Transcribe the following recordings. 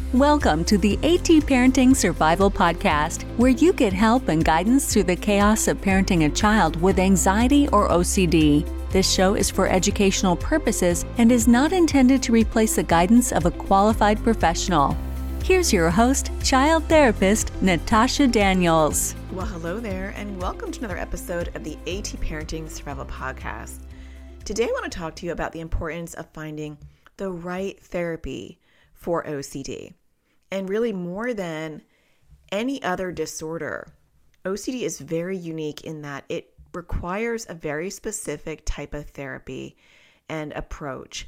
Welcome to the AT Parenting Survival Podcast, where you get help and guidance through the chaos of parenting a child with anxiety or OCD. This show is for educational purposes and is not intended to replace the guidance of a qualified professional. Here's your host, child therapist, Natasha Daniels. Well, hello there, and welcome to another episode of the AT Parenting Survival Podcast. Today, I want to talk to you about the importance of finding the right therapy for OCD. And really, more than any other disorder, OCD is very unique in that it requires a very specific type of therapy and approach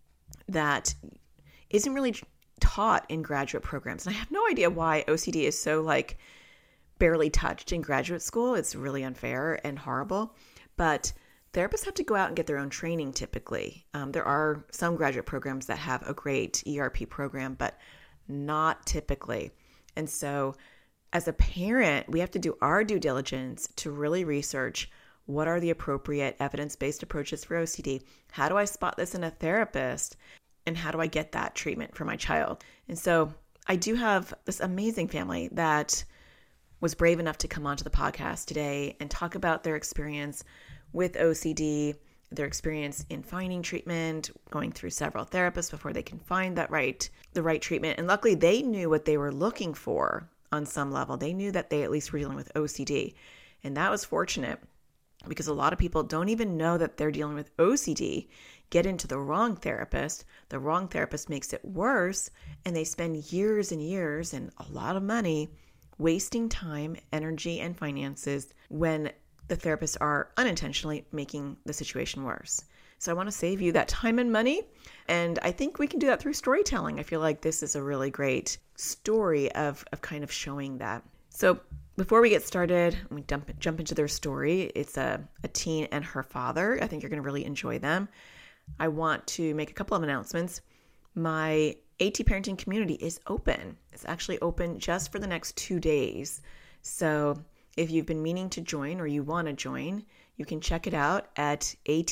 that isn't really taught in graduate programs. And I have no idea why OCD is so barely touched in graduate school. It's really unfair and horrible. But therapists have to go out and get their own training typically. There are some graduate programs that have a great ERP program, but not typically. And so as a parent, we have to do our due diligence to really research what are the appropriate evidence-based approaches for OCD. How do I spot this in a therapist? And how do I get that treatment for my child? And so I do have this amazing family that was brave enough to come onto the podcast today and talk about their experience with OCD, their experience in finding treatment, going through several therapists before they can find the right treatment. And luckily, they knew what they were looking for on some level. They knew that they at least were dealing with OCD. And that was fortunate because a lot of people don't even know that they're dealing with OCD, get into the wrong therapist. The wrong therapist makes it worse, and they spend years and years and a lot of money wasting time, energy, and finances when the therapists are unintentionally making the situation worse. So I want to save you that time and money. And I think we can do that through storytelling. I feel like this is a really great story of kind of showing that. So before we get started, we jump into their story. It's a teen and her father. I think you're going to really enjoy them. I want to make a couple of announcements. My AT Parenting community is open. It's actually open just for the next 2 days. So if you've been meaning to join or you want to join, you can check it out at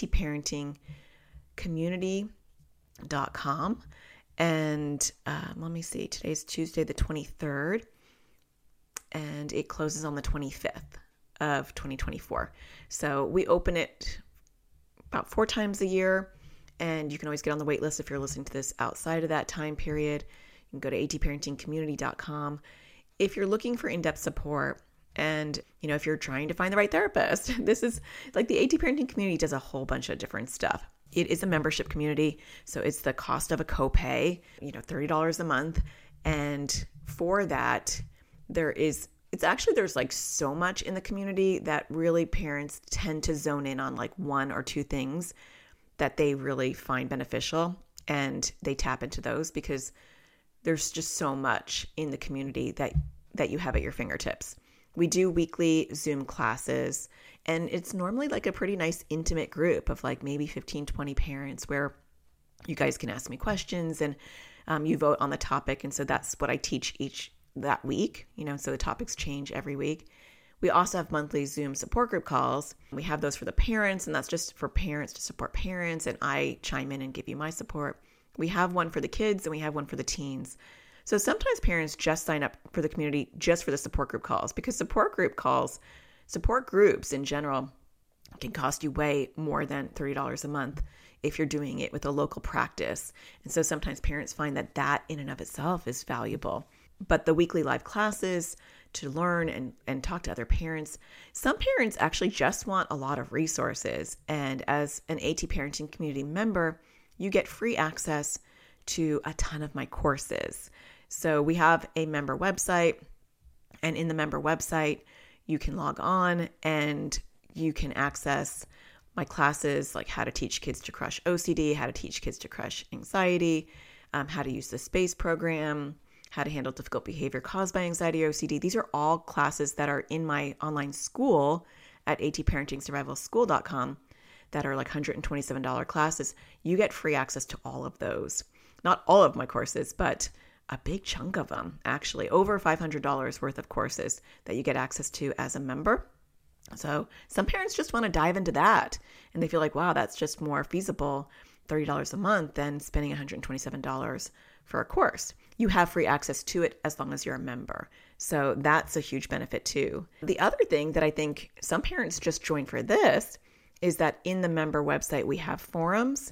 atparentingcommunity.com. And let me see, today's Tuesday the 23rd, and it closes on the 25th of 2024. So we open it about 4 times a year, and you can always get on the wait list if you're listening to this outside of that time period. You can go to atparentingcommunity.com. If you're looking for in-depth support, and, if you're trying to find the right therapist, this is the AT Parenting community does a whole bunch of different stuff. It is a membership community. So it's the cost of a copay, $30 a month. And for that, there's so much in the community that really parents tend to zone in on one or two things that they really find beneficial. And they tap into those because there's just so much in the community that you have at your fingertips. We do weekly Zoom classes, and it's normally a pretty nice intimate group of maybe 15, 20 parents where you guys can ask me questions and you vote on the topic. And so that's what I teach that week, so the topics change every week. We also have monthly Zoom support group calls. We have those for the parents, and that's just for parents to support parents, and I chime in and give you my support. We have one for the kids, and we have one for the teens. So sometimes parents just sign up for the community just for the support group calls, because support groups in general can cost you way more than $30 a month if you're doing it with a local practice. And so sometimes parents find that in and of itself is valuable. But the weekly live classes to learn and talk to other parents, some parents actually just want a lot of resources. And as an AT Parenting community member, you get free access to a ton of my courses. So we have a member website, and in the member website, you can log on and you can access my classes, like how to teach kids to crush OCD, how to teach kids to crush anxiety, how to use the SPACE program, how to handle difficult behavior caused by anxiety or OCD. These are all classes that are in my online school at atparentingsurvivalschool.com that are $127 classes. You get free access to all of those. Not all of my courses, but a big chunk of them, actually over $500 worth of courses that you get access to as a member. So some parents just want to dive into that and they feel wow, that's just more feasible $30 a month than spending $127 for a course. You have free access to it as long as you're a member. So that's a huge benefit too. The other thing that I think some parents just join for this is that in the member website, we have forums.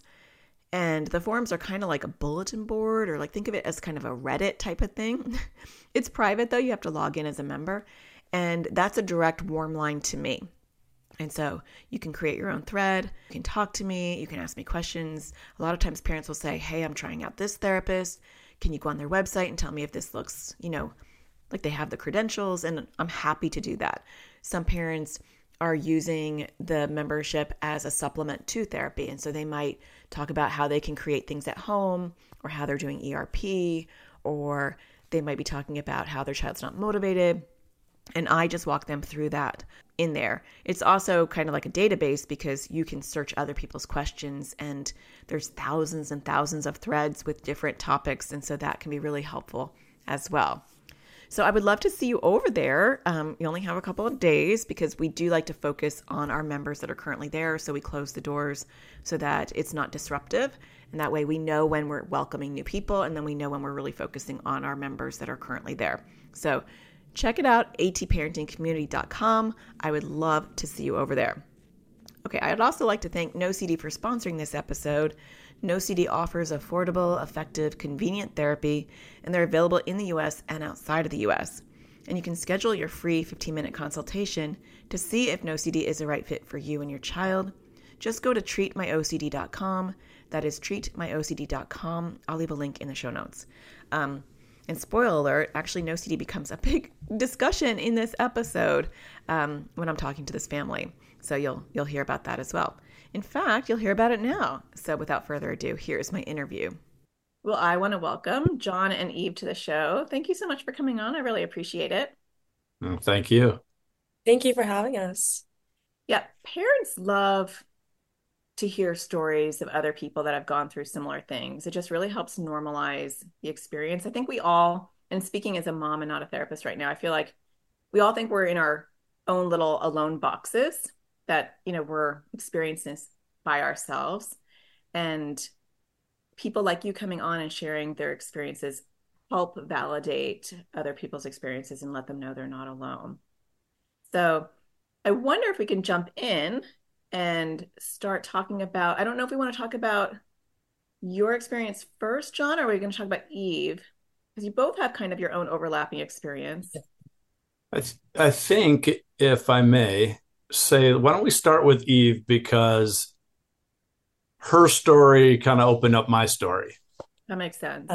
And the forums are kind of like a bulletin board, or like think of it as kind of a Reddit type of thing. It's private though. You have to log in as a member. And that's a direct warm line to me. And so you can create your own thread. You can talk to me. You can ask me questions. A lot of times parents will say, hey, I'm trying out this therapist. Can you go on their website and tell me if this looks, like they have the credentials? And I'm happy to do that. Some parents are using the membership as a supplement to therapy. And so they might talk about how they can create things at home, or how they're doing ERP, or they might be talking about how their child's not motivated. And I just walk them through that in there. It's also kind of like a database because you can search other people's questions, and there's thousands and thousands of threads with different topics. And so that can be really helpful as well. So I would love to see you over there. You only have a couple of days because we do like to focus on our members that are currently there. So we close the doors so that it's not disruptive. And that way we know when we're welcoming new people, and then we know when we're really focusing on our members that are currently there. So check it out, atparentingcommunity.com. I would love to see you over there. Okay, I'd also like to thank NoCD for sponsoring this episode. NoCD offers affordable, effective, convenient therapy, and they're available in the U.S. and outside of the U.S. And you can schedule your free 15-minute consultation to see if NoCD is the right fit for you and your child. Just go to treatmyocd.com. That is treatmyocd.com. I'll leave a link in the show notes. And spoiler alert, actually NoCD becomes a big discussion in this episode when I'm talking to this family. So you'll hear about that as well. In fact, you'll hear about it now. So without further ado, here's my interview. Well, I want to welcome John and Eve to the show. Thank you so much for coming on. I really appreciate it. Thank you. Thank you for having us. Yeah, parents love to hear stories of other people that have gone through similar things. It just really helps normalize the experience. I think we all, and speaking as a mom and not a therapist right now, I feel like we all think we're in our own little alone boxes that, we're experiencing this by ourselves. And people like you coming on and sharing their experiences help validate other people's experiences and let them know they're not alone. So I wonder if we can jump in and start talking about, I don't know if we want to talk about your experience first, John, or are we going to talk about Eve? Because you both have kind of your own overlapping experience. I think, if I may say, why don't we start with Eve, because her story kind of opened up my story. That makes sense.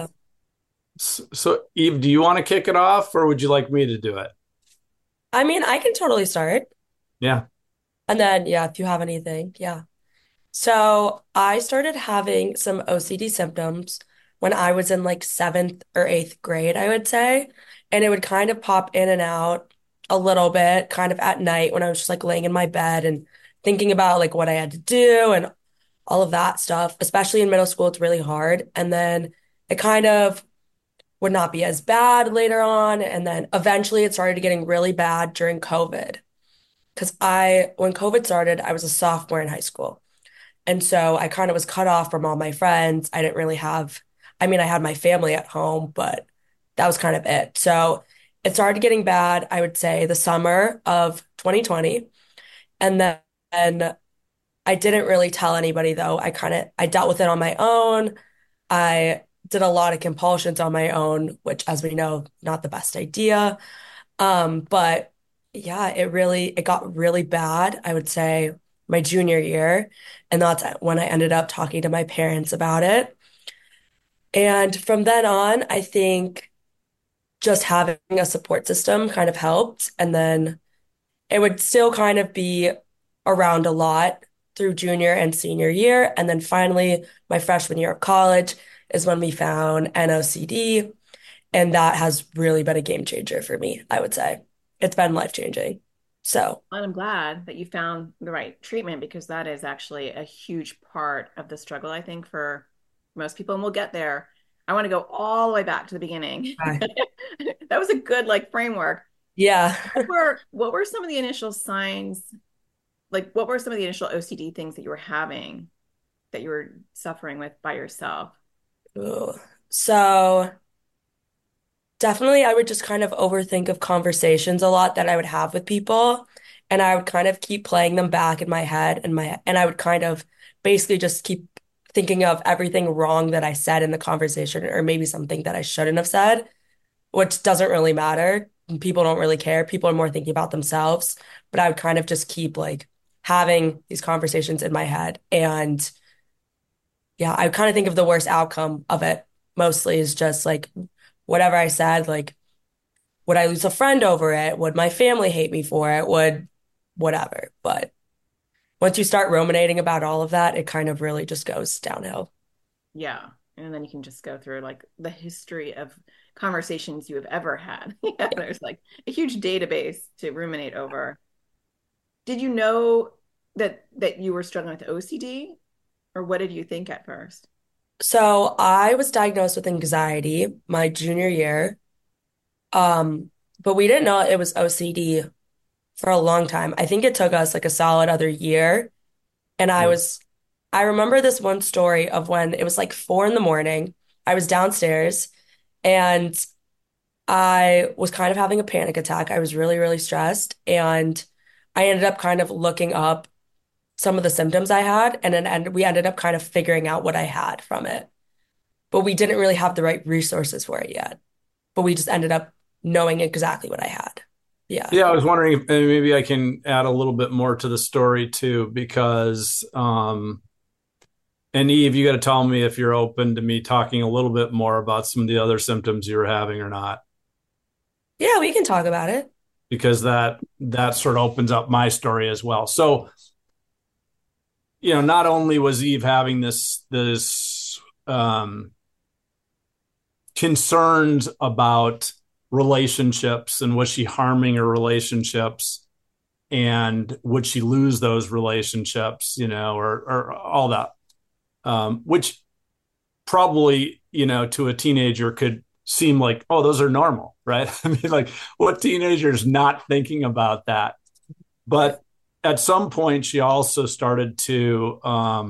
So Eve, do you want to kick it off, or would you like me to do it? I mean, I can totally start. Yeah. And then, yeah, if you have anything, yeah. So I started having some OCD symptoms when I was in like seventh or eighth grade, I would say. And it would kind of pop in and out a little bit, kind of at night when I was just like laying in my bed and thinking about like what I had to do and all of that stuff. Especially in middle school, it's really hard. And then it kind of would not be as bad later on. And then eventually it started getting really bad during COVID. Because when COVID started, I was a sophomore in high school. And so I kind of was cut off from all my friends. I didn't really have, I mean, I had my family at home, but that was kind of it. So it started getting bad, I would say, the summer of 2020. And then I didn't really tell anybody though. I dealt with it on my own. I did a lot of compulsions on my own, which, as we know, not the best idea. But yeah, it got really bad, I would say, my junior year. And that's when I ended up talking to my parents about it. And from then on, I think just having a support system kind of helped. And then it would still kind of be around a lot through junior and senior year. And then finally, my freshman year of college is when we found NOCD. And that has really been a game changer for me, I would say. It's been life-changing. So, And I'm glad that you found the right treatment, because that is actually a huge part of the struggle, I think, for most people. And we'll get there. I want to go all the way back to the beginning. Hi. That was a good framework. Yeah. What were some of the initial signs? Like, what were some of the initial OCD things that you were having? that you were suffering with by yourself? Ooh. So definitely I would just kind of overthink of conversations a lot that I would have with people. And I would kind of keep playing them back in my head and I would kind of basically just keep thinking of everything wrong that I said in the conversation or maybe something that I shouldn't have said, which doesn't really matter. People don't really care. People are more thinking about themselves. But I would kind of just keep like having these conversations in my head. And yeah, I kind of think of the worst outcome of it mostly is just like whatever I said, like, would I lose a friend over it? Would my family hate me for it? Would whatever. But once you start ruminating about all of that, it kind of really just goes downhill. Yeah. And then you can just go through like the history of conversations you have ever had. Yeah, there's like a huge database to ruminate over. Did you know that you were struggling with OCD, or what did you think at first? So I was diagnosed with anxiety my junior year. But we didn't know it was OCD for a long time. I think it took us like a solid other year. And Yeah. I remember this one story of when it was like 4 in the morning. I was downstairs and I was kind of having a panic attack. I was really, really stressed. And I ended up kind of looking up some of the symptoms I had. And we ended up kind of figuring out what I had from it. But we didn't really have the right resources for it yet. But we just ended up knowing exactly what I had. Yeah. Yeah, I was wondering if maybe I can add a little bit more to the story too, because and Eve, you got to tell me if you're open to me talking a little bit more about some of the other symptoms you were having or not, Yeah, we can talk about it. because that sort of opens up my story as well. So, not only was Eve having this concerns about relationships and was she harming her relationships and would she lose those relationships, or all that, which probably, to a teenager could seem like, oh, those are normal, right? I mean, like, what teenager is not thinking about that? But at some point, she also started to,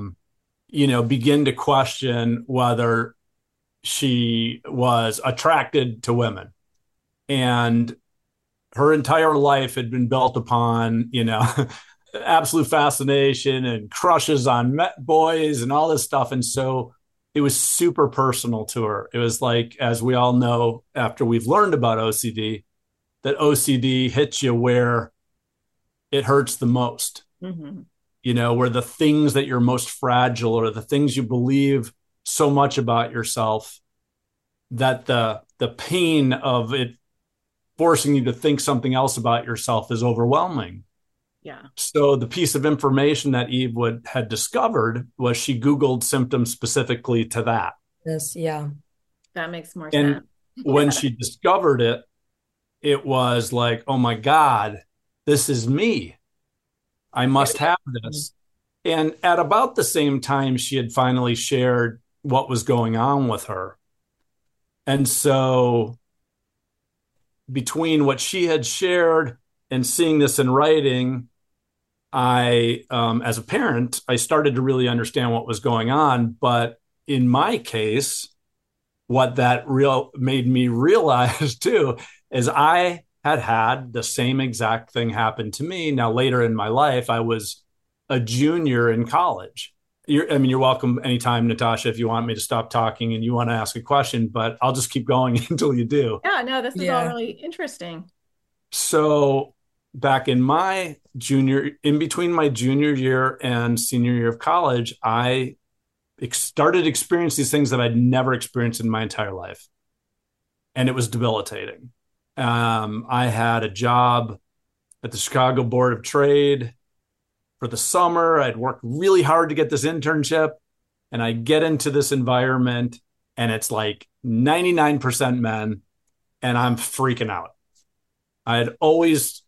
begin to question whether she was attracted to women. And her entire life had been built upon, absolute fascination and crushes on boys and all this stuff. And so it was super personal to her. It was like, as we all know, after we've learned about OCD, that OCD hits you where it hurts the most, Mm-hmm. where the things that you're most fragile or the things you believe so much about yourself, that the pain of it forcing you to think something else about yourself is overwhelming. Yeah. So the piece of information that Eve had discovered was she Googled symptoms specifically to that. Yes, yeah. That makes more And sense. when Yeah. she discovered it, it was like, oh my God, this is me. I must have this. And at about the same time, she had finally shared what was going on with her. And so between what she had shared and seeing this in writing, as a parent, I started to really understand what was going on. But in my case, what that real made me realize too is I had the same exact thing happen to me. Now, later in my life, I was a junior in college. You're welcome anytime, Natasha, if you want me to stop talking and you want to ask a question, but I'll just keep going until you do. Yeah, no, this is all Yeah. really interesting. So back in between my junior year and senior year of college, I started experiencing these things that I'd never experienced in my entire life. And it was debilitating. I had a job at the Chicago Board of Trade for the summer. I'd worked really hard to get this internship, and I get into this environment, and it's like 99% men, and I'm freaking out. I had always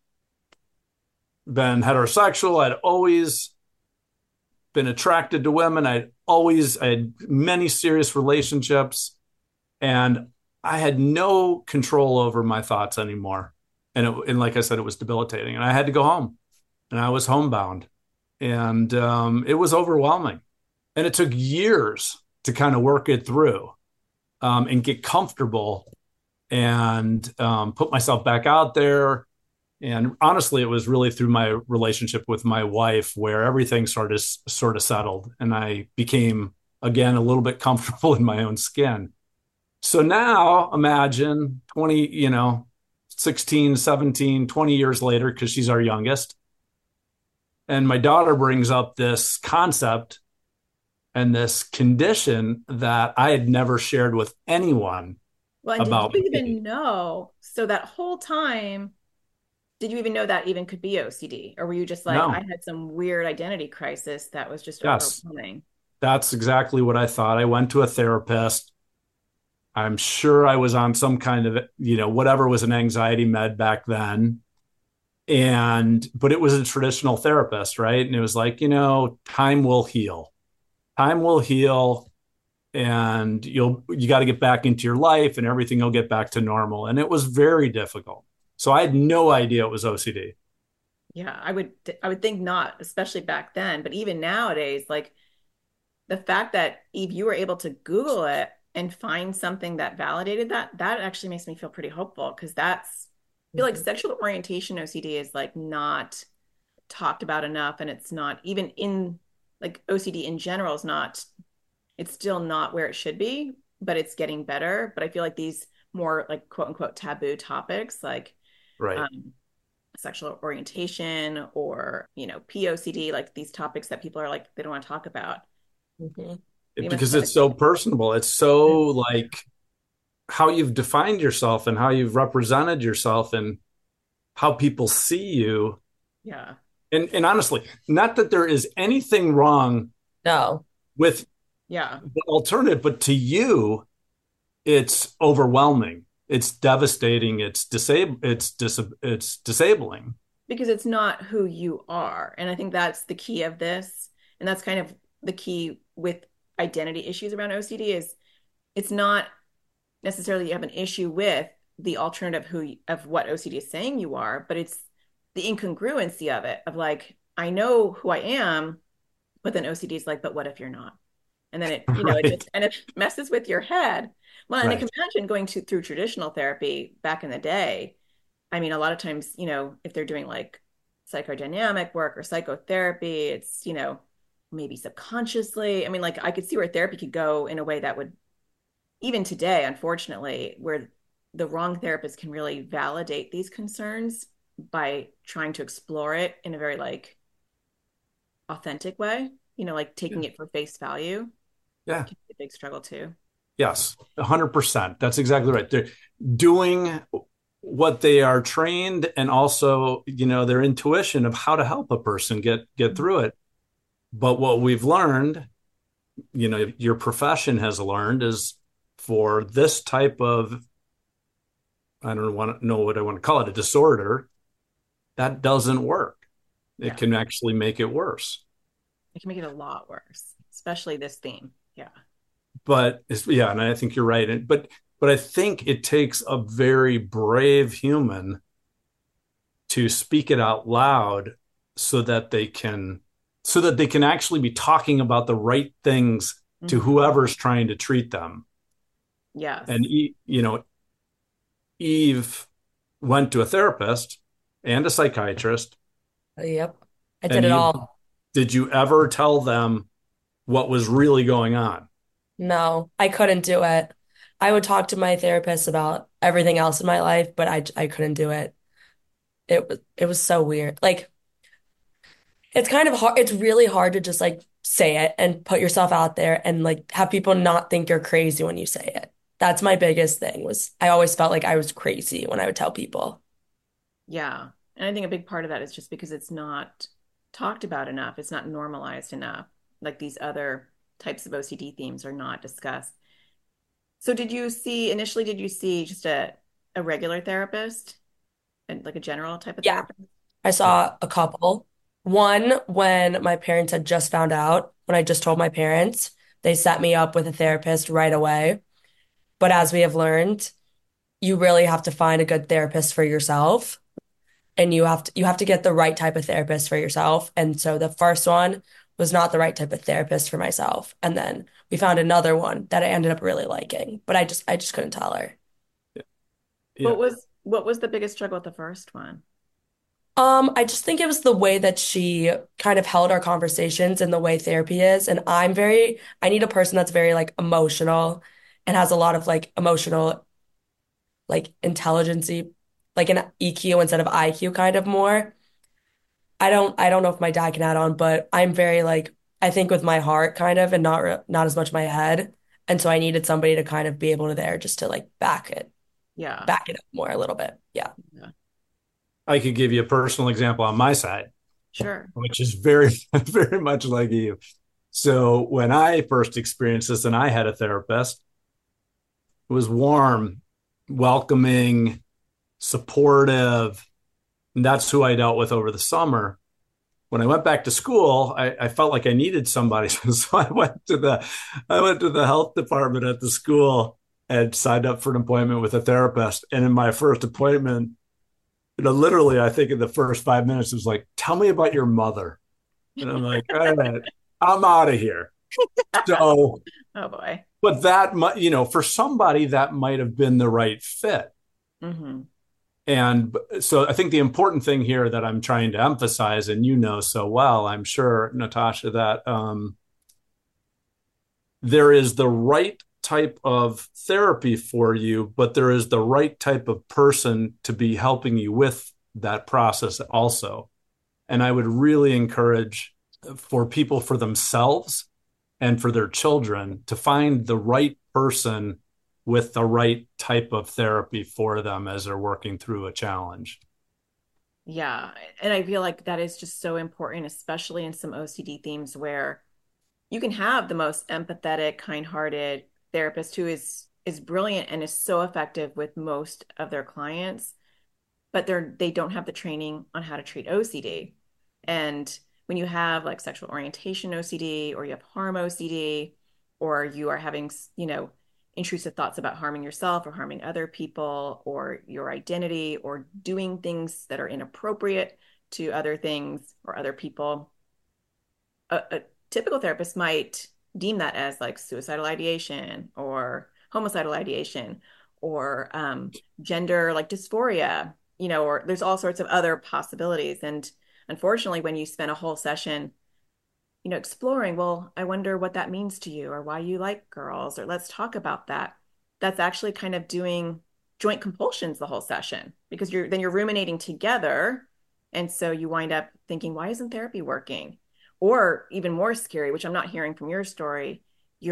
been heterosexual. I'd always been attracted to women. I had many serious relationships, and I had no control over my thoughts anymore. And like I said, it was debilitating, and I had to go home, and I was homebound, and it was overwhelming. And it took years to kind of work it through, and get comfortable, and put myself back out there. And honestly, it was really through my relationship with my wife where everything sort of settled, and I became again a little bit comfortable in my own skin. So now imagine 20, 16, 17, 20 years later, because she's our youngest. And my daughter brings up this concept and this condition that I had never shared with anyone Well, and did about you even me. know? So that whole time, did you even know that even could be OCD? Or were you just like, I No, had some weird identity crisis that was just yes, overwhelming? that's exactly what I thought. I went to a therapist. I'm sure I was on some kind of, whatever was an anxiety med back then. But it was a traditional therapist, right? And it was like, time will heal. Time will heal, and you got to get back into your life and everything will get back to normal. And it was very difficult. So I had no idea it was OCD. Yeah, I would think not, especially back then. But even nowadays, like the fact that Eve, you were able to Google it and find something that validated that actually makes me feel pretty hopeful because I feel like Mhm. sexual orientation OCD is like not talked about enough, and it's not even in like OCD in general is not, it's still not where it should be, but it's getting better. But I feel like these more like quote unquote taboo topics like Right. um, sexual orientation or POCD, like these topics that people are like they don't want to talk about. Mhm. We must Because have it's so personable. It's so like how you've defined yourself and how you've represented yourself and how people see you. yeah. And honestly, not that there is anything wrong No. with Yeah. the alternative, but to you, it's overwhelming. It's devastating. It's disabling. Because it's not who you are. And I think that's the key of this. And that's kind of the key with identity issues around OCD is it's not necessarily you have an issue with the alternative of what OCD is saying you are, but it's the incongruency of it of like, I know who I am, but then OCD is like, but what if you're not? And then it Right. just and it messes with your head. Well, and I can Right. imagine going through traditional therapy back in the day. I mean, a lot of times, if they're doing like psychodynamic work or psychotherapy, it's, maybe subconsciously. I mean, like I could see where therapy could go in a way that would, even today, unfortunately, where the wrong therapist can really validate these concerns by trying to explore it in a very like authentic way, like taking Yeah. it for face value Yeah. can be a big struggle too. Yes. 100%. That's exactly right. They're doing what they are trained, and also, their intuition of how to help a person get through it. But what we've learned, your profession has learned, is for this type of, I don't want to know what I want to call it, a disorder, that doesn't work. It Yeah, can actually make it worse. it can make it a lot worse, especially this theme. Yeah. But yeah, and I think you're right. But I think it takes a very brave human to speak it out loud so that they can actually be talking about the right things to Hmm. whoever's trying to treat them. And Yes. Eve went to a therapist and a psychiatrist. Yep. I did And it Eve, all. did you ever tell them what was really going on? No, I couldn't do it. I would talk to my therapist about everything else in my life, but I couldn't do it. It was so weird. Like it's kind of hard. It's really hard to just like say it and put yourself out there and like have people not think you're crazy when you say it. That's my biggest thing was I always felt like I was crazy when I would tell people. Yeah. And I think a big part of that is just because it's not talked about enough. It's not normalized enough. Like these other types of OCD themes are not discussed. So did you see just a regular therapist and like a general type of Yeah, therapist? I Yeah. saw a couple. One when my parents had just found out, when I just told my parents, they set me up with a therapist right away. But as we have learned, you really have to find a good therapist for yourself. And you have to get the right type of therapist for yourself. And so the first one was not the right type of therapist for myself. And then we found another one that I ended up really liking, but I just couldn't tell her. Yeah. What was the biggest struggle with the first one? I just think it was the way that she kind of held our conversations and the way therapy is. And I need a person that's very like emotional and has a lot of like emotional like intelligency, like an EQ instead of IQ kind of more. I don't know if my dad can add on, but I'm very like I think with my heart kind of and not as much my head. And so I needed somebody to kind of be able to there just to like Yeah. back it up more a little bit. Yeah. Yeah. I could give you a personal example on my side, Sure. which is very, very much like you. So when I first experienced this and I had a therapist, it was warm, welcoming, supportive. And that's who I dealt with over the summer. When I went back to school, I felt like I needed somebody. So I went to the health department at the school and signed up for an appointment with a therapist. And in my first appointment, literally, I think in the first 5 minutes, it was like, tell me about your mother. And I'm like, all right, I'm out of here. So, Oh boy. but that, for somebody, that might have been the right fit. Mm-hmm. And so I think the important thing here that I'm trying to emphasize, and you know so well, I'm sure, Natasha, that there is the right type of therapy for you, but there is the right type of person to be helping you with that process also. And I would really encourage for people, for themselves and for their children, to find the right person with the right type of therapy for them as they're working through a challenge. Yeah. And I feel like that is just so important, especially in some OCD themes where you can have the most empathetic, kind-hearted therapist who is brilliant and is so effective with most of their clients, but they don't have the training on how to treat OCD. And when you have like sexual orientation OCD, or you have harm OCD, or you are having, intrusive thoughts about harming yourself or harming other people or your identity or doing things that are inappropriate to other things or other people, a typical therapist might deem that as like suicidal ideation or homicidal ideation or gender like dysphoria, or there's all sorts of other possibilities. And unfortunately, when you spend a whole session, exploring, well, I wonder what that means to you or why you like girls, or let's talk about that. That's actually kind of doing joint compulsions the whole session because you're ruminating together. And so you wind up thinking, why isn't therapy working? Or even more scary, which I'm not hearing from your story,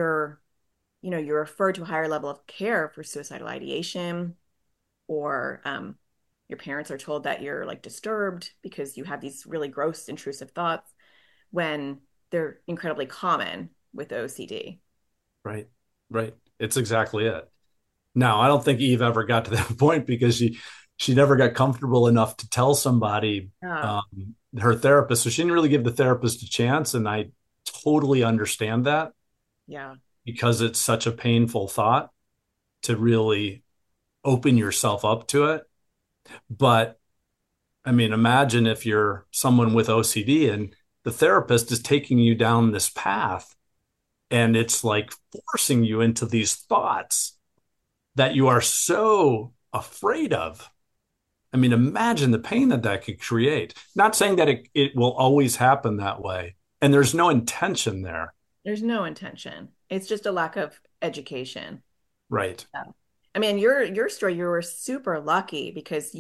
you're referred to a higher level of care for suicidal ideation, or your parents are told that you're like disturbed because you have these really gross, intrusive thoughts when they're incredibly common with OCD. Right. Right. It's exactly it. Now, I don't think Eve ever got to that point because she never got comfortable enough to tell somebody, Oh, her therapist. So she didn't really give the therapist a chance. And I totally understand that yeah. because it's such a painful thought to really open yourself up to it. But I mean, imagine if you're someone with OCD and the therapist is taking you down this path and it's like forcing you into these thoughts that you are so afraid of. I mean, imagine the pain that could create. Not saying that it will always happen that way. And there's no intention there. There's no intention. It's just a lack of education. Right. Yeah. I mean, your story, you were super lucky because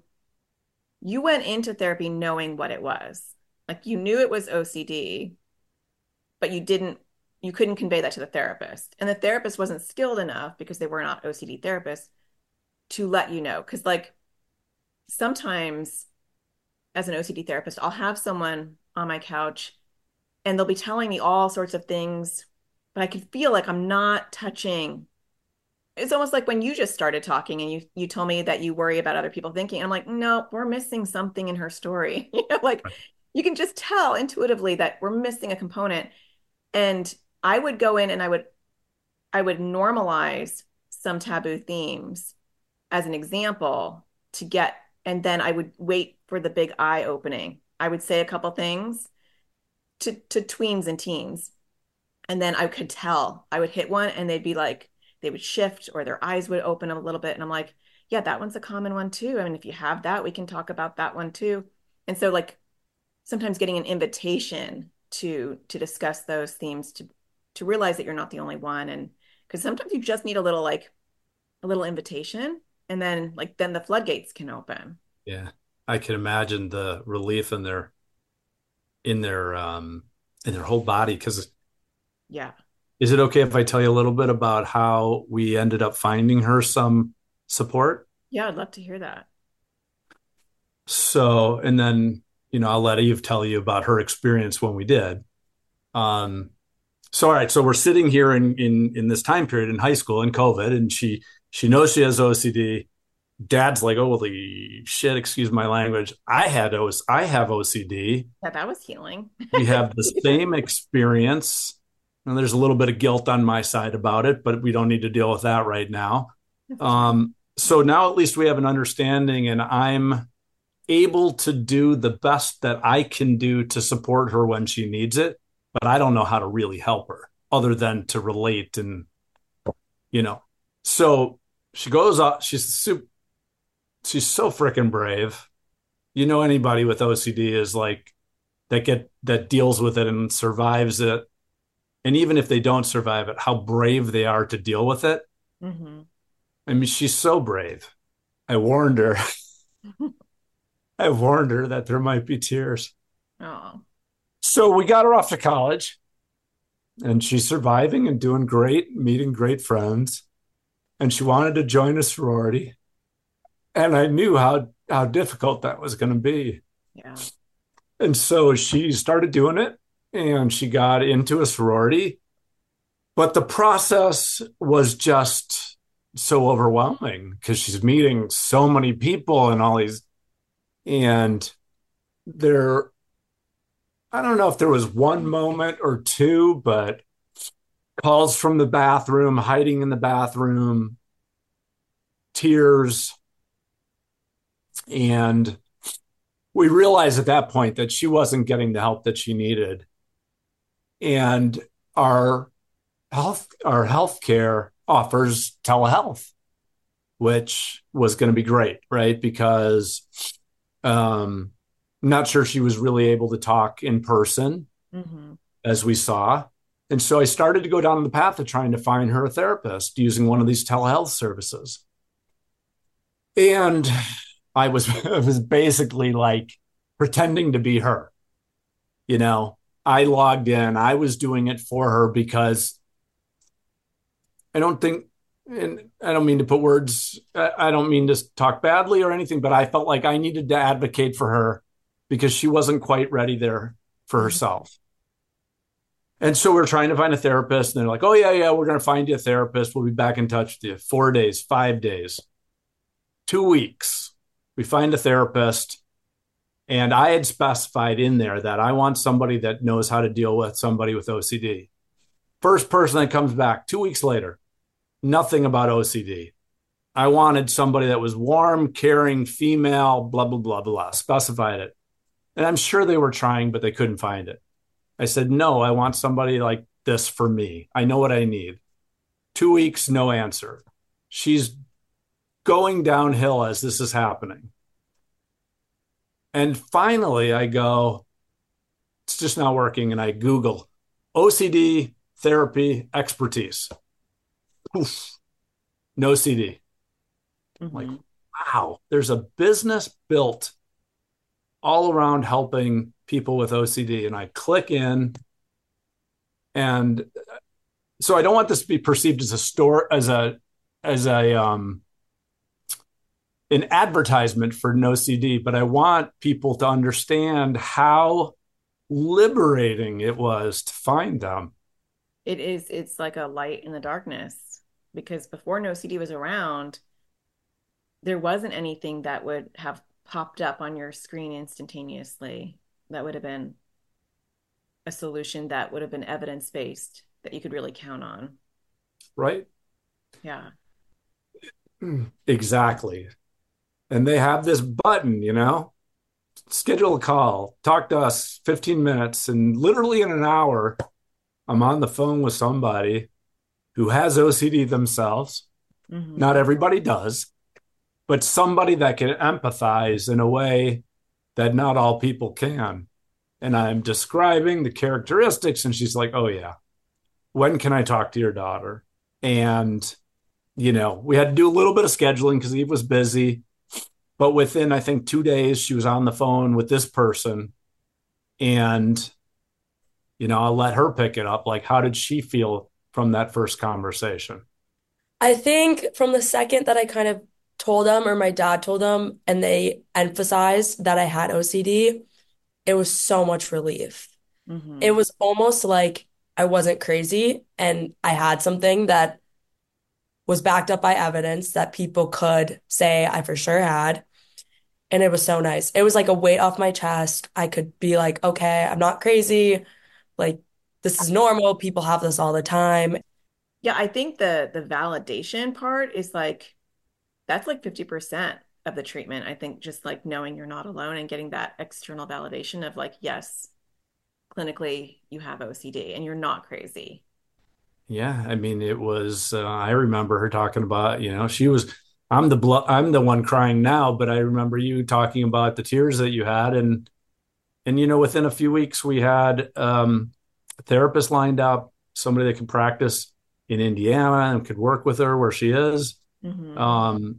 you went into therapy knowing what it was. Like you knew it was OCD, but you couldn't convey that to the therapist. And the therapist wasn't skilled enough because they were not OCD therapists to let you know. Because like sometimes as an OCD therapist, I'll have someone on my couch and they'll be telling me all sorts of things, but I can feel like I'm not touching. It's almost like when you just started talking and you told me that you worry about other people thinking. I'm like, no, we're missing something in her story. Like you can just tell intuitively that we're missing a component. And I would go in and I would normalize some taboo themes as an example and then I would wait for the big eye opening. I would say a couple things to tweens and teens. And then I could tell I would hit one and they'd be like, they would shift or their eyes would open a little bit. And I'm like, yeah, that one's a common one too. I mean, if you have that, we can talk about that one too. And so like sometimes getting an invitation to discuss those themes to realize that you're not the only one. And because sometimes you just need a little invitation and then the floodgates can open. Yeah. I can imagine the relief in their in their whole body. Because Yeah. is it okay if I tell you a little bit about how we ended up finding her some support? Yeah, I'd love to hear that. So, and then, I'll let Eve tell you about her experience when we did. Um, so, all right. So we're sitting here in this time period in high school in COVID, and she knows she has OCD. Dad's like, holy shit, excuse my language. I have OCD. Yeah, that was healing. We have the same experience. And there's a little bit of guilt on my side about it, but we don't need to deal with that right now. So now at least we have an understanding, and I'm able to do the best that I can do to support her when she needs it. But I don't know how to really help her other than to relate. And, so she goes up, she's so freaking brave. Anybody with OCD is like, that deals with it and survives it. And even if they don't survive it, how brave they are to deal with it. Mm-hmm. I mean, she's so brave. I warned her. I warned her that there might be tears. Oh. So we got her off to college, and she's surviving and doing great, meeting great friends. And she wanted to join a sorority. And I knew how difficult that was going to be. Yeah. And so she started doing it, and she got into a sorority. But the process was just so overwhelming because she's meeting so many people and all these. And I don't know if there was one moment or two, but calls from the bathroom, hiding in the bathroom, tears. And we realized at that point that she wasn't getting the help that she needed. And our healthcare offers telehealth, which was going to be great, right? Because I'm not sure she was really able to talk in person, Mm-hmm. as we saw. And so I started to go down the path of trying to find her a therapist using one of these telehealth services. And I was basically like pretending to be her. I logged in. I was doing it for her because I don't think, and I don't mean to put words, I don't mean to talk badly or anything, but I felt like I needed to advocate for her because she wasn't quite ready there for herself. And so we're trying to find a therapist, and they're like, oh, yeah, we're going to find you a therapist. We'll be back in touch with you. 4 days, 5 days, 2 weeks. We find a therapist. And I had specified in there that I want somebody that knows how to deal with somebody with OCD. First person that comes back 2 weeks later, nothing about OCD. I wanted somebody that was warm, caring, female, blah, blah, blah, blah, specified it. And I'm sure they were trying, but they couldn't find it. I said, no, I want somebody like this for me. I know what I need. 2 weeks, no answer. She's going downhill as this is happening. And finally, I go, it's just not working. And I Google OCD therapy expertise. Oof, no CD. Mm-hmm. Like, wow, there's a business built all around helping people with OCD. And I click in. And so I don't want this to be perceived as a store, as an advertisement for no CD, but I want people to understand how liberating it was to find them. It's like a light in the darkness because before no CD was around, there wasn't anything that would have popped up on your screen instantaneously. That would have been a solution that would have been evidence-based that you could really count on. Right? Yeah. Exactly. And they have this button, schedule a call, talk to us 15 minutes. And literally in an hour, I'm on the phone with somebody who has OCD themselves. Mm-hmm. Not everybody does, but somebody that can empathize in a way that not all people can. And I'm describing the characteristics, and she's like, oh, yeah, when can I talk to your daughter? And, we had to do a little bit of scheduling because Eve was busy. But within, I think, 2 days, she was on the phone with this person. And, I'll let her pick it up. Like, how did she feel from that first conversation? I think from the second that I kind of told them, or my dad told them, and they emphasized that I had OCD, it was so much relief. Mm-hmm. It was almost like I wasn't crazy and I had something that was backed up by evidence that people could say I for sure had. And it was so nice. It was like a weight off my chest. I could be like, okay, I'm not crazy. Like, this is normal. People have this all the time. Yeah, I think the validation part is like that's like 50% of the treatment. I think just like knowing you're not alone and getting that external validation of like, yes, clinically you have OCD and you're not crazy. Yeah, I mean, it was. I remember her talking about, I'm the one crying now, but I remember you talking about the tears that you had, and within a few weeks we had a therapist lined up, somebody that could practice in Indiana and could work with her where she is, Mm-hmm.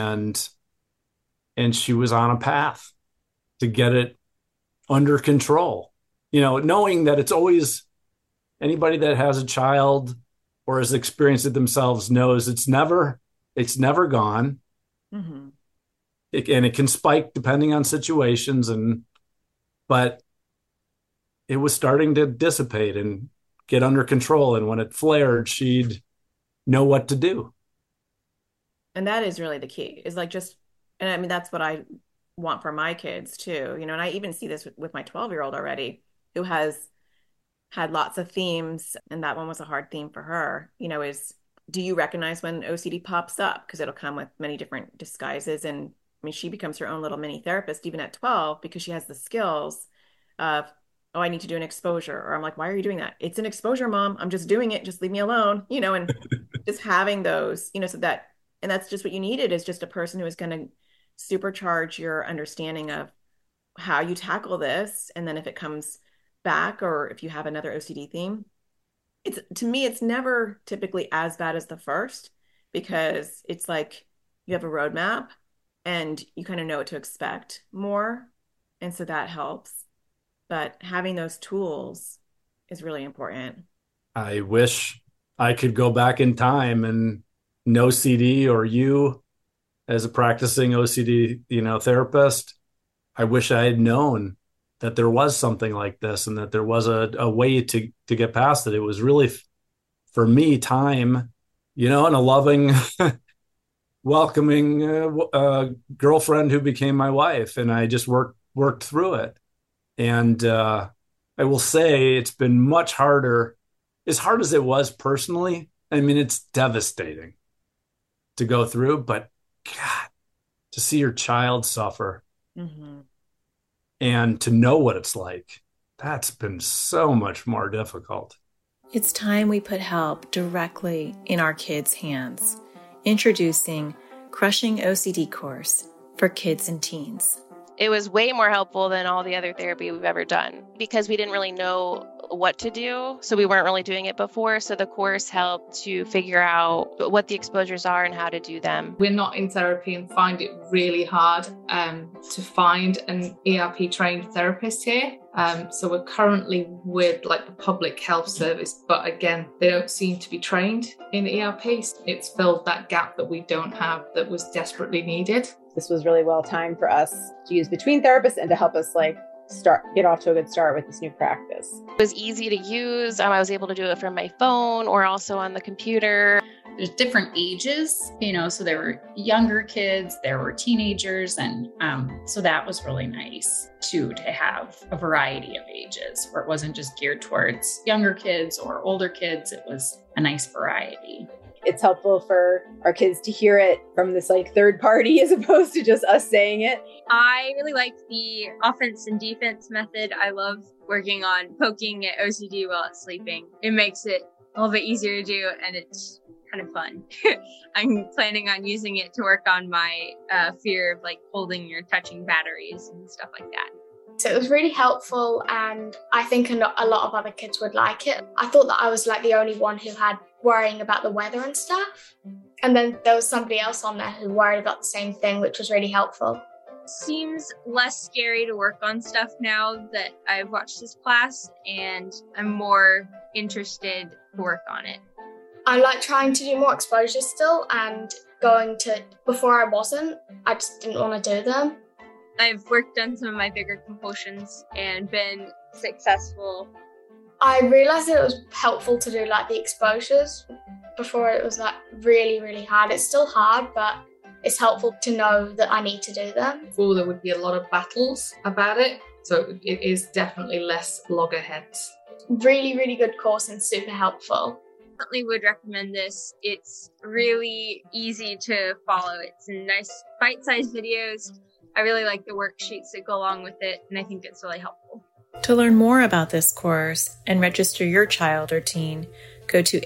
and she was on a path to get it under control. Knowing that it's always anybody that has a child or has experienced it themselves knows it's never gone. Mm-hmm. And it can spike depending on situations, but it was starting to dissipate and get under control. And when it flared, she'd know what to do. And that is really the key is like and I mean, that's what I want for my kids too, and I even see this with my 12-year-old already who has had lots of themes. And that one was a hard theme for her, is do you recognize when OCD pops up? Because it'll come with many different disguises. And I mean, she becomes her own little mini therapist even at 12 because she has the skills of, oh, I need to do an exposure. Or I'm like, why are you doing that? It's an exposure, mom. I'm just doing it. Just leave me alone, and just having those, so that, and that's just what you needed is just a person who is going to supercharge your understanding of how you tackle this. And then if it comes back or if you have another OCD theme, to me, it's never typically as bad as the first because it's like you have a roadmap and you kind of know what to expect more. And so that helps. But having those tools is really important. I wish I could go back in time and know CD or you as a practicing OCD, therapist. I wish I had known that there was something like this and that there was a way to get past it. It was really, for me, time, and a loving, welcoming girlfriend who became my wife. And I just worked through it. And I will say it's been much harder, as hard as it was personally. I mean, it's devastating to go through, but God, to see your child suffer. Mm-hmm. And to know what it's like, that's been so much more difficult. It's time we put help directly in our kids' hands. Introducing Crushing OCD course for kids and teens. It was way more helpful than all the other therapy we've ever done because we didn't really know what to do. So we weren't really doing it before. So the course helped to figure out what the exposures are and how to do them. We're not in therapy and find it really hard to find an ERP trained therapist here. So we're currently with like the public health service, but again, they don't seem to be trained in ERP. It's filled that gap that we don't have that was needed. This was really well timed for us to use between therapists and to help us get off to a good start with this new practice. It was easy to use. I was able to do it from my phone or also on the computer. There's different ages, so there were younger kids, there were teenagers, and so that was really nice too, to have a variety of ages where it wasn't just geared towards younger kids or older kids. It was a nice variety. it's helpful for our kids to hear it from this like third party as opposed to just us saying it. I really like the offense and defense method. I love working on poking at OCD while it's sleeping. It makes it a little bit easier to do, and it's kind of fun. I'm planning on using it to work on my fear of like holding or touching batteries and stuff like that. So it was really helpful, and I think a lot of other kids would like it. I thought that I was like the only one who had worrying about the weather and stuff. And then there was somebody else on there who worried about the same thing, which was really helpful. Seems less scary to work on stuff now that I've watched this class, and I'm more interested to work on it. I like trying to do more exposures still, and before I wasn't, I just didn't want to do them. I've worked on some of my bigger compulsions and been successful. I realized that it was helpful to do like the exposures. Before it was like really, really hard. It's still hard, but it's helpful to know that I need to do them. Before there would be a lot of battles about it. So it is definitely less loggerheads. Really, really good course and super helpful. Definitely would recommend this. It's really easy to follow. It's nice bite-sized videos. I really like the worksheets that go along with it, and I think it's really helpful. To learn more about this course and register your child or teen, go to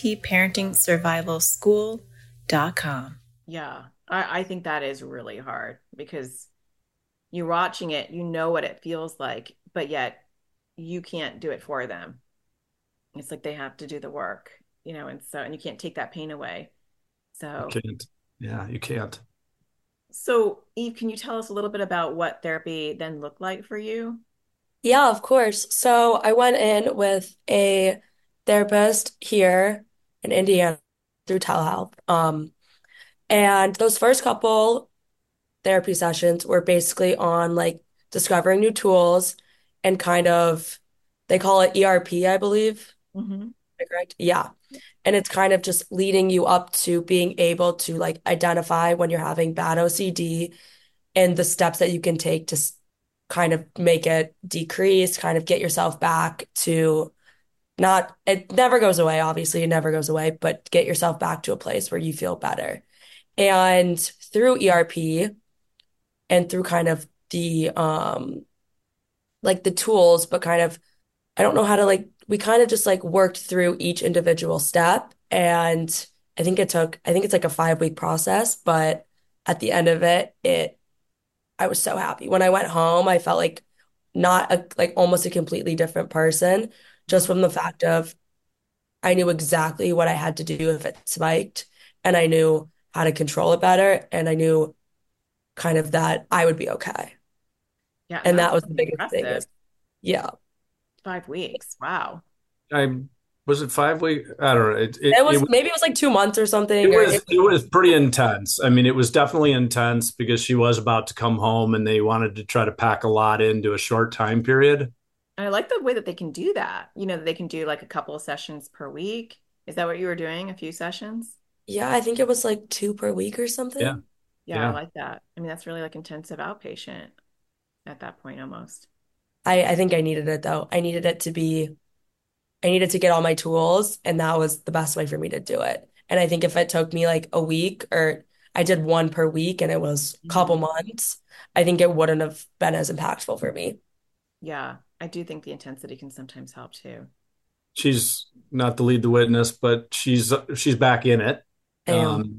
atparentingsurvivalschool.com. Yeah, I think that is really hard because you're watching it, you know what it feels like, but yet you can't do it for them. It's like they have to do the work, and you can't take that pain away. So you can't. Yeah, you can't. So Eve, can you tell us a little bit about what therapy then looked like for you? Yeah, of course. So I went in with a therapist here in Indiana through telehealth. And those first couple therapy sessions were basically on like discovering new tools and kind of, they call it ERP, I believe. Mm-hmm. Am I correct? Yeah. And it's kind of just leading you up to being able to like identify when you're having bad OCD and the steps that you can take to kind of make it decrease, kind of get yourself back to it never goes away, obviously, it never goes away, but get yourself back to a place where you feel better. And through ERP and through kind of the like the tools, but kind of, I don't know how to we kind of just like worked through each individual step. And I think it's like a 5-week process, but at the end of it, I was so happy. When I went home, I felt like almost a completely different person, just from the fact of I knew exactly what I had to do if it spiked, and I knew how to control it better, and I knew kind of that I would be okay. Yeah, and that was the biggest thing. Yeah. 5 weeks. Wow. Was it 5 weeks? I don't know. Maybe it was like 2 months or something. It was pretty intense. I mean, it was definitely intense because she was about to come home and they wanted to try to pack a lot into a short time period. And I like the way that they can do that. That they can do like a couple of sessions per week. Is that what you were doing? A few sessions? Yeah, I think it was like 2 per week or something. Yeah, I like that. I mean, that's really like intensive outpatient at that point almost. I think I needed it though. I needed to get all my tools, and that was the best way for me to do it. And I think if it took me like a week, or I did 1 per week and it was a couple months, I think it wouldn't have been as impactful for me. Yeah, I do think the intensity can sometimes help too. She's not to lead the witness, but she's back in it. And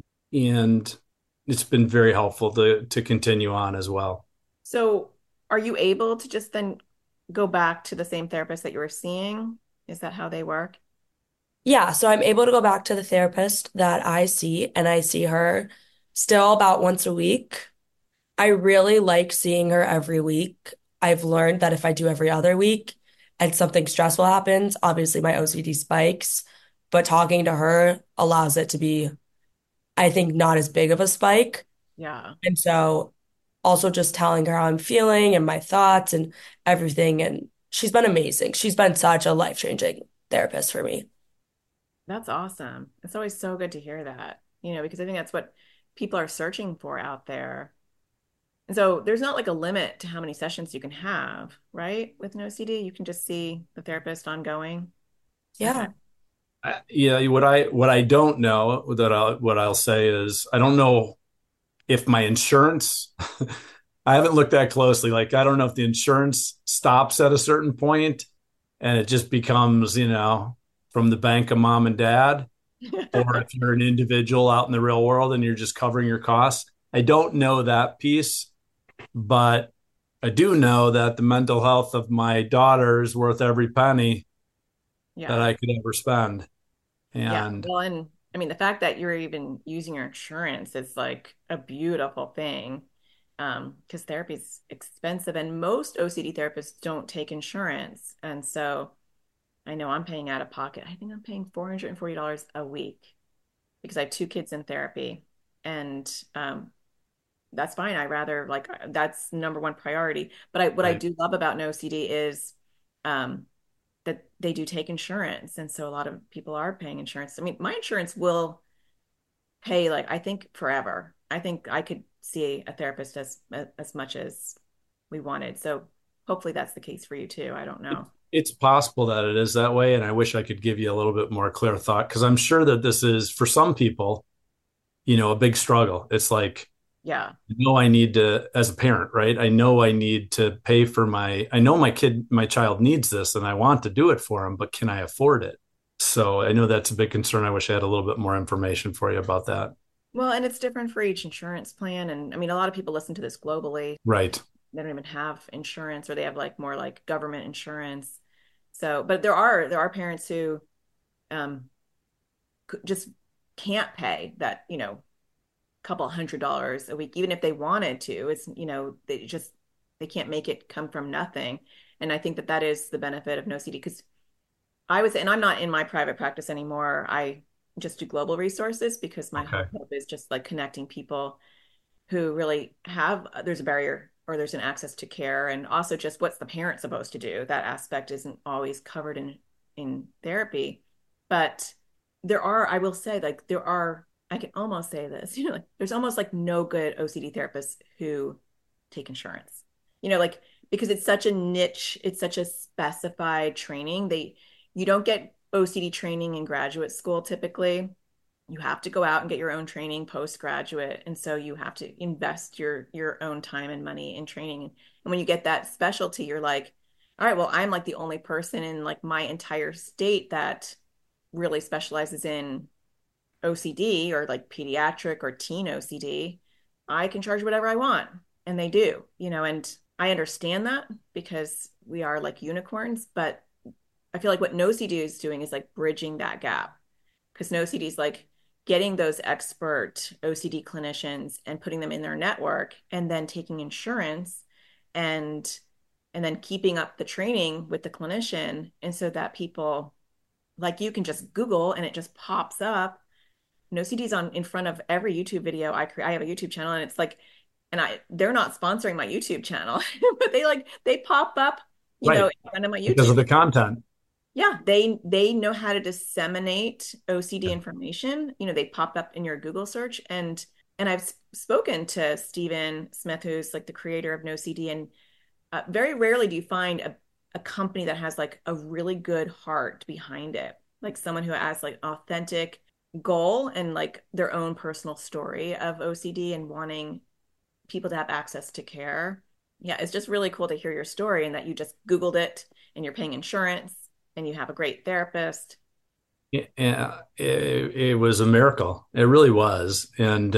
it's been very helpful to continue on as well. So are you able to just then go back to the same therapist that you were seeing? Is that how they work? Yeah, so I'm able to go back to the therapist that I see, and I see her still about once a week. I really like seeing her every week. I've learned that if I do every other week and something stressful happens, obviously my OCD spikes, but talking to her allows it to be, I think, not as big of a spike. Yeah. And so also just telling her how I'm feeling and my thoughts and everything. And she's been amazing. She's been such a life-changing therapist for me. That's awesome. It's always so good to hear that, because I think that's what people are searching for out there. And so there's not like a limit to how many sessions you can have, right? With an OCD, you can just see the therapist ongoing. Yeah. Okay. Yeah, what I don't know what I'll say is I don't know if my insurance I haven't looked that closely. Like I don't know if the insurance stops at a certain point and it just becomes, from the bank of mom and dad, or if you're an individual out in the real world and you're just covering your costs. I don't know that piece, but I do know that the mental health of my daughter is worth every penny that I could ever spend. And well, and I mean, the fact that you're even using your insurance is like a beautiful thing. Because therapy is expensive and most OCD therapists don't take insurance. And so I know I'm paying out of pocket. I think I'm paying $440 a week because I have 2 kids in therapy. And that's fine. That's number one priority. But what I do love about No OCD is that they do take insurance. And so a lot of people are paying insurance. I mean, my insurance will pay, like, I think forever. I think I could see a therapist as much as we wanted. So hopefully that's the case for you too. I don't know. It's possible that it is that way. And I wish I could give you a little bit more clear thought, because I'm sure that this is, for some people, a big struggle. It's like, I need to, as a parent, right? I know I need to pay for I know my child needs this and I want to do it for him, but can I afford it? So I know that's a big concern. I wish I had a little bit more information for you about that. Well, and it's different for each insurance plan. And I mean, a lot of people listen to this globally. Right. They don't even have insurance, or they have like more like government insurance. So, but there are parents who just can't pay that, couple $100 a week, even if they wanted to. It's, they can't make it come from nothing. And I think that is the benefit of No OCD, because and I'm not in my private practice anymore. I just do global resources because my whole hope is just like connecting people who really there's a barrier or there's an access to care. And also just what's the parent supposed to do? That aspect isn't always covered in therapy. But I will say, like, I can almost say this, like there's almost like no good OCD therapists who take insurance, like, because it's such a niche, it's such a specified training. You don't get OCD training in graduate school. Typically, you have to go out and get your own training postgraduate. And so you have to invest your own time and money in training. And when you get that specialty, you're like, all right, well, I'm like the only person in like my entire state that really specializes in OCD or like pediatric or teen OCD. I can charge whatever I want. And they do, and I understand that because we are like unicorns, but I feel like what No OCD is doing is like bridging that gap, because No OCD is like getting those expert OCD clinicians and putting them in their network, and then taking insurance and then keeping up the training with the clinician. And so that people like you can just Google and it just pops up. No OCD is in front of every YouTube video I have a YouTube channel, and it's like, they're not sponsoring my YouTube channel, but they pop up, in front of my YouTube because of the content. Yeah, they know how to disseminate OCD information. They pop up in your Google search, and I've spoken to Stephen Smith, who's like the creator of No OCD, and very rarely do you find a company that has like a really good heart behind it, like someone who has like authentic goal and like their own personal story of OCD and wanting people to have access to care. Yeah, it's just really cool to hear your story, and that you just Googled it and you're paying insurance and you have a great therapist. Yeah, it was a miracle. It really was. And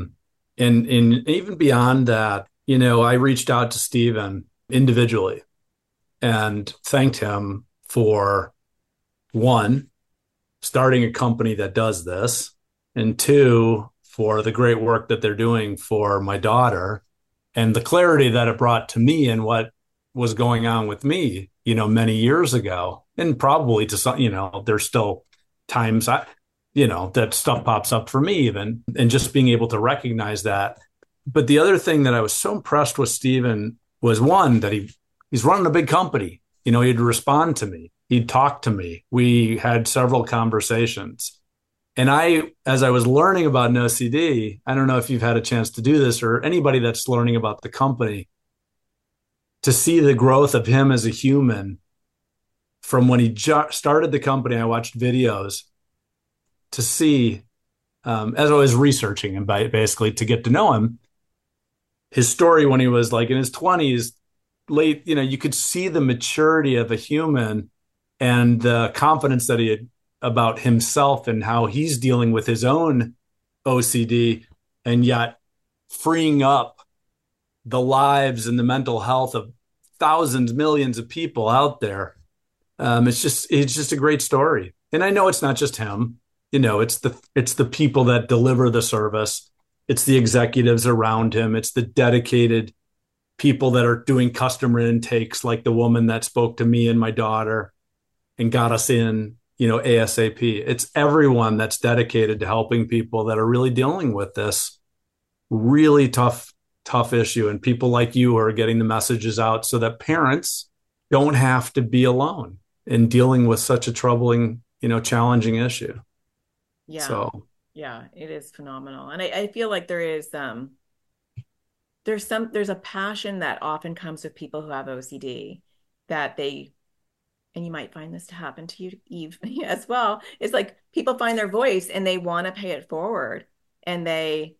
even beyond that, I reached out to Stephen individually and thanked him for, one, starting a company that does this, and two, for the great work that they're doing for my daughter and the clarity that it brought to me and what was going on with me, many years ago. And probably to some, there's still times that stuff pops up for me even, and just being able to recognize that. But the other thing that I was so impressed with Stephen was, one, that he's running a big company. He'd respond to me. He'd talk to me. We had several conversations. And as I was learning about No OCD, I don't know if you've had a chance to do this, or anybody that's learning about the company, to see the growth of him as a human from when he started the company. I watched videos to see, as I was researching him, basically to get to know him, his story when he was like in his 20s, late, you could see the maturity of a human and the confidence that he had about himself and how he's dealing with his own OCD, and yet freeing up the lives and the mental health of thousands, millions of people out there. It's just a great story. And I know it's not just him, it's the people that deliver the service. It's the executives around him. It's the dedicated people that are doing customer intakes, like the woman that spoke to me and my daughter and got us in, ASAP. It's everyone that's dedicated to helping people that are really dealing with this really tough issue. And people like you are getting the messages out so that parents don't have to be alone in dealing with such a troubling, challenging issue. Yeah. So yeah, it is phenomenal. And I feel like there's a passion that often comes with people who have OCD that and you might find this to happen to you, Eve, as well. It's like people find their voice and they want to pay it forward, and they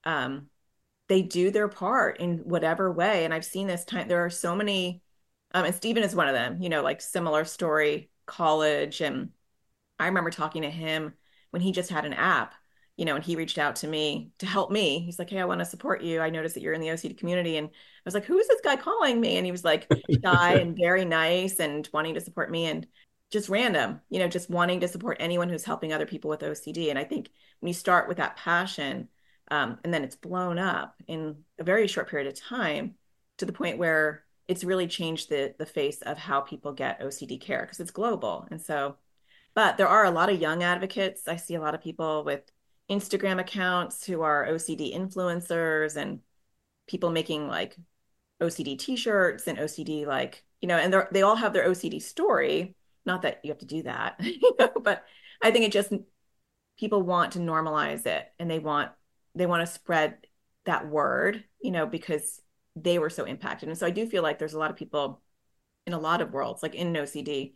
do their part in whatever way. And I've seen this time, there are so many, and Stephen is one of them, like similar story, college. And I remember talking to him when he just had an app, and he reached out to me to help me. He's like, hey, I want to support you. I noticed that you're in the OCD community. And I was like, who is this guy calling me? And he was like shy and very nice and wanting to support me, and just random, just wanting to support anyone who's helping other people with OCD. And I think when you start with that passion, and then it's blown up in a very short period of time to the point where it's really changed the face of how people get OCD care, because it's global. And so, but there are a lot of young advocates. I see a lot of people with Instagram accounts who are OCD influencers, and people making like OCD t-shirts and OCD, like, and they all have their OCD story. Not that you have to do that, but I think people want to normalize it, and they want to spread that word, because they were so impacted. And so I do feel like there's a lot of people in a lot of worlds, like in OCD,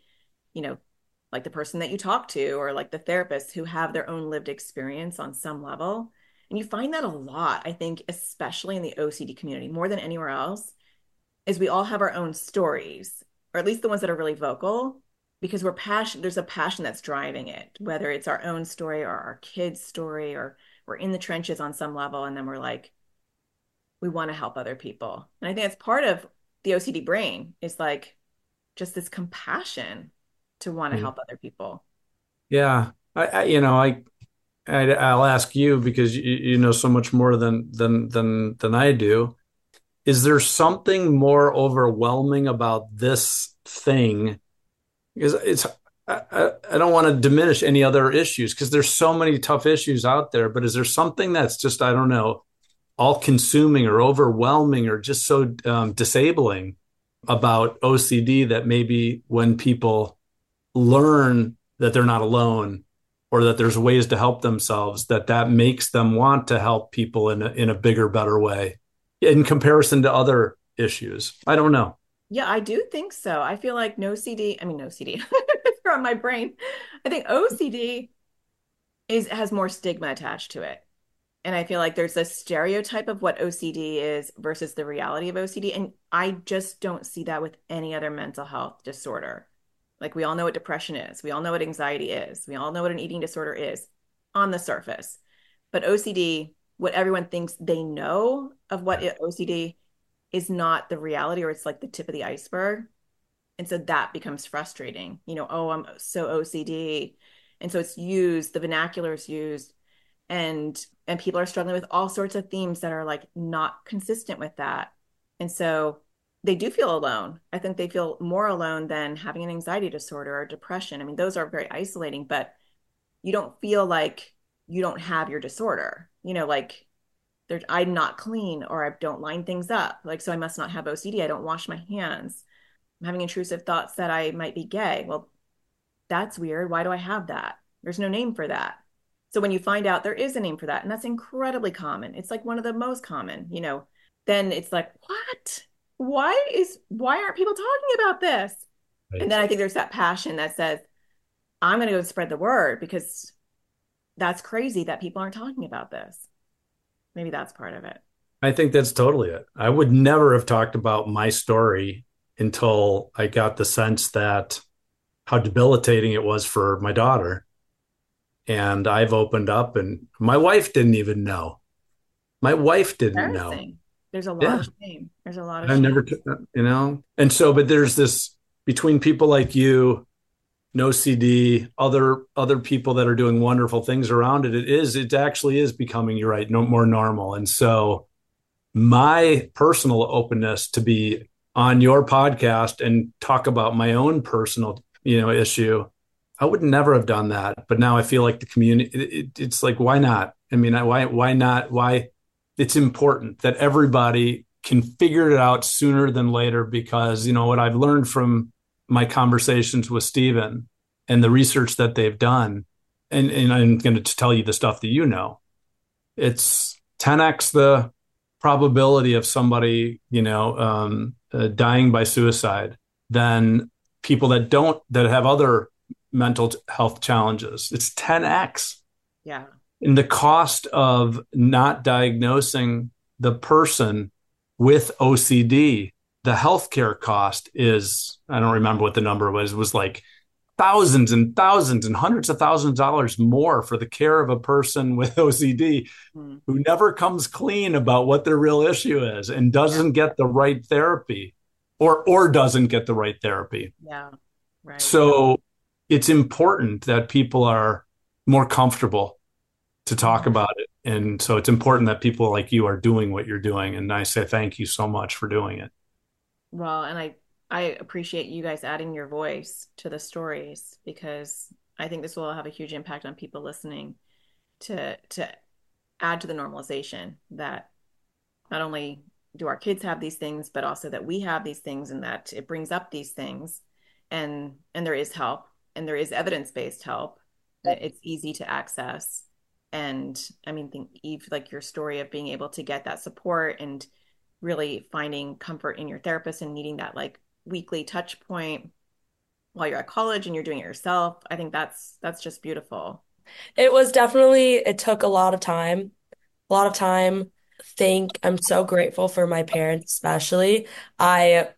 like the person that you talk to, or like the therapist, who have their own lived experience on some level. And you find that a lot, I think, especially in the OCD community, more than anywhere else, is we all have our own stories, or at least the ones that are really vocal, because there's a passion that's driving it, whether it's our own story or our kids' story, or we're in the trenches on some level. And then we're like, we want to help other people. And I think that's part of the OCD brain, is like just this compassion to want to help other people. Yeah. I'll ask you, because you know so much more than I do. Is there something more overwhelming about this thing? Because I don't want to diminish any other issues, because there's so many tough issues out there, but is there something that's just, I don't know, all consuming or overwhelming or just so disabling about OCD, that maybe when people learn that they're not alone, or that there's ways to help themselves, that makes them want to help people in a bigger, better way in comparison to other issues? I don't know. Yeah, I do think so. I feel like no CD, it's from my brain. I think OCD has more stigma attached to it. And I feel like there's a stereotype of what OCD is versus the reality of OCD. And I just don't see that with any other mental health disorder. Like, we all know what depression is. We all know what anxiety is. We all know what an eating disorder is on the surface. But OCD, what everyone thinks they know of what OCD is, not the reality, or it's like the tip of the iceberg. And so that becomes frustrating. Oh, I'm so OCD. And so it's used, the vernacular is used, and people are struggling with all sorts of themes that are like not consistent with that. And so they do feel alone. I think they feel more alone than having an anxiety disorder or depression. I mean, those are very isolating, but you don't feel like you don't have your disorder. Like, I'm not clean, or I don't line things up. Like, so I must not have OCD. I don't wash my hands. I'm having intrusive thoughts that I might be gay. Well, that's weird. Why do I have that? There's no name for that. So when you find out there is a name for that, and that's incredibly common, it's like one of the most common, then it's like, what? Why aren't people talking about this? Right. And then I think there's that passion that says, I'm going to go spread the word, because that's crazy that people aren't talking about this. Maybe that's part of it. I think that's totally it. I would never have talked about my story until I got the sense that how debilitating it was for my daughter. And I've opened up, and my wife didn't even know. My wife didn't know. There's a lot of shame. There's a lot of I've shame. never, and so, but there's this between people like you, No CD, other people that are doing wonderful things around it. It actually is becoming, you're right, more normal. And so my personal openness to be on your podcast and talk about my own personal, issue, I would never have done that. But now I feel like the community, it's like, why not? I mean, why not? Why? It's important that everybody can figure it out sooner than later, because, what I've learned from my conversations with Stephen and the research that they've done, and I'm going to tell you the stuff that it's 10x the probability of somebody, dying by suicide than people that have other mental health challenges. It's 10x. Yeah. And the cost of not diagnosing the person with OCD, the healthcare cost is, I don't remember what the number was like thousands and thousands and hundreds of thousands of dollars more for the care of a person with OCD who never comes clean about what their real issue is and doesn't get the right therapy or doesn't get the right therapy. Yeah. Right. So it's important that people are more comfortable to talk about it. And so it's important that people like you are doing what you're doing. And I say thank you so much for doing it. Well, and I appreciate you guys adding your voice to the stories, because I think this will have a huge impact on people listening to add to the normalization that not only do our kids have these things, but also that we have these things, and that it brings up these things, and there is help, and there is evidence-based help that it's easy to access. And I mean, think Eve, like your story of being able to get that support and really finding comfort in your therapist and needing that like weekly touch point while you're at college and you're doing it yourself. I think that's just beautiful. It took a lot of time. I'm so grateful for my parents, especially. I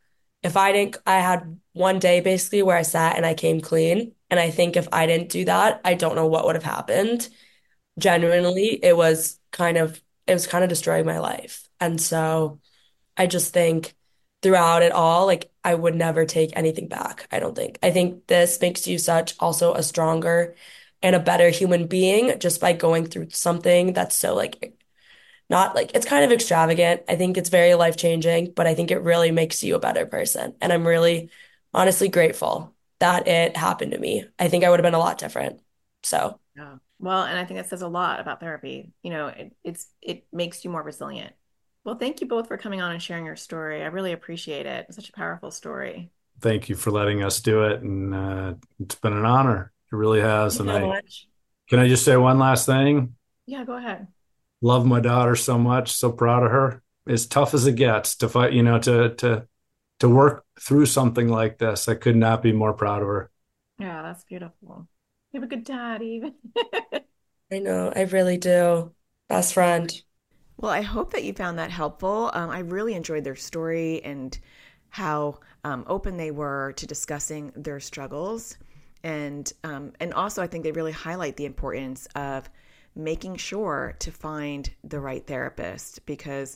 had one day basically where I sat and I came clean. And I think if I didn't do that, I don't know what would have happened. Genuinely, it was kind of destroying my life. And so I just think throughout it all, like I would never take anything back. I don't think. I think this makes you such also a stronger and a better human being just by going through something that's so like not like it's kind of extravagant. I think it's very life-changing, but I think it really makes you a better person. And I'm really honestly grateful that it happened to me. I think I would have been a lot different. So yeah. Well, and I think that says a lot about therapy. It makes you more resilient. Well, thank you both for coming on and sharing your story. I really appreciate it. It's such a powerful story. Thank you for letting us do it. And it's been an honor. It really has. Thank you so much. Can I just say one last thing? Yeah, go ahead. Love my daughter so much. So proud of her. As tough as it gets to fight, to work through something like this. I could not be more proud of her. Yeah, that's beautiful. You have a good dad, even. I know, I really do. Best friend. Well, I hope that you found that helpful. I really enjoyed their story and how open they were to discussing their struggles. And also, I think they really highlight the importance of making sure to find the right therapist, because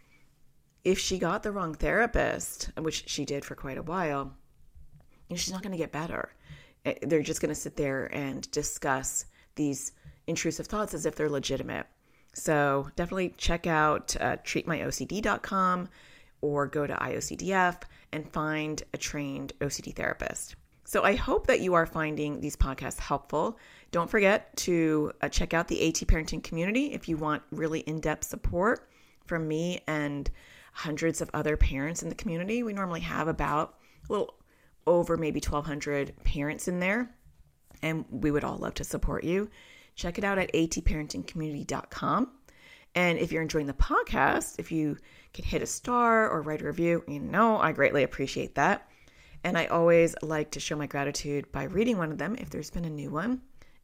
if she got the wrong therapist, which she did for quite a while, she's not going to get better. They're just going to sit there and discuss these intrusive thoughts as if they're legitimate. So definitely check out treatmyocd.com or go to IOCDF and find a trained OCD therapist. So I hope that you are finding these podcasts helpful. Don't forget to check out the AT Parenting community if you want really in-depth support from me and hundreds of other parents in the community. We normally have about a little over maybe 1,200 parents in there, and we would all love to support you. Check it out at atparentingcommunity.com. And if you're enjoying the podcast, if you can hit a star or write a review, I greatly appreciate that. And I always like to show my gratitude by reading one of them if there's been a new one.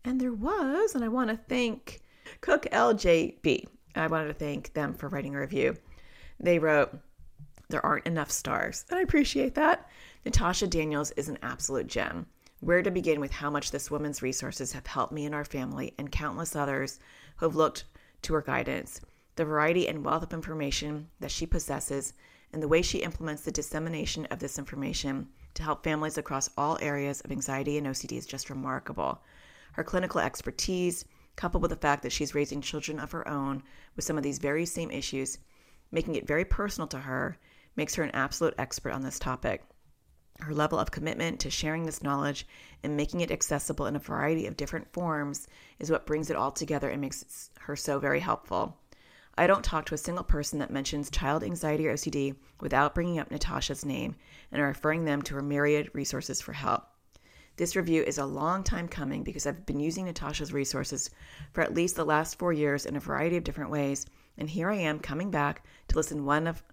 And there was, and I want to thank Cook LJB. I wanted to thank them for writing a review. They wrote, "There aren't enough stars." And I appreciate that. Natasha Daniels is an absolute gem. Where to begin with how much this woman's resources have helped me and our family and countless others who have looked to her guidance. The variety and wealth of information that she possesses and the way she implements the dissemination of this information to help families across all areas of anxiety and OCD is just remarkable. Her clinical expertise, coupled with the fact that she's raising children of her own with some of these very same issues, making it very personal to her, makes her an absolute expert on this topic. Her level of commitment to sharing this knowledge and making it accessible in a variety of different forms is what brings it all together and makes her so very helpful. I don't talk to a single person that mentions child anxiety or OCD without bringing up Natasha's name and referring them to her myriad resources for help. This review is a long time coming because I've been using Natasha's resources for at least the last 4 years in a variety of different ways, and here I am coming back to listen to one of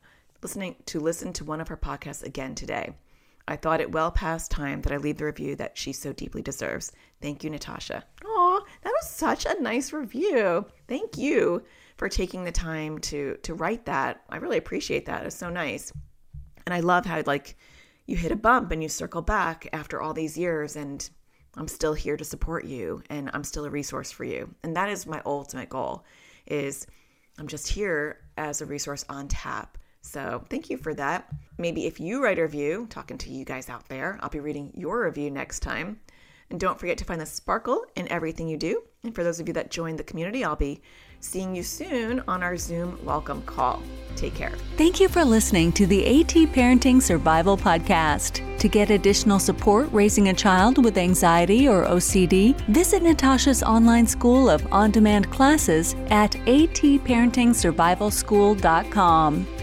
her podcasts again today. I thought it well past time that I leave the review that she so deeply deserves. Thank you, Natasha. Aw, that was such a nice review. Thank you for taking the time to write that. I really appreciate that. It's so nice. And I love how you hit a bump and you circle back after all these years, and I'm still here to support you, and I'm still a resource for you. And that is my ultimate goal, is I'm just here as a resource on tap. So thank you for that. Maybe if you write a review, talking to you guys out there, I'll be reading your review next time. And don't forget to find the sparkle in everything you do. And for those of you that joined the community, I'll be seeing you soon on our Zoom welcome call. Take care. Thank you for listening to the AT Parenting Survival Podcast. To get additional support raising a child with anxiety or OCD, visit Natasha's online school of on-demand classes at atparentingsurvivalschool.com.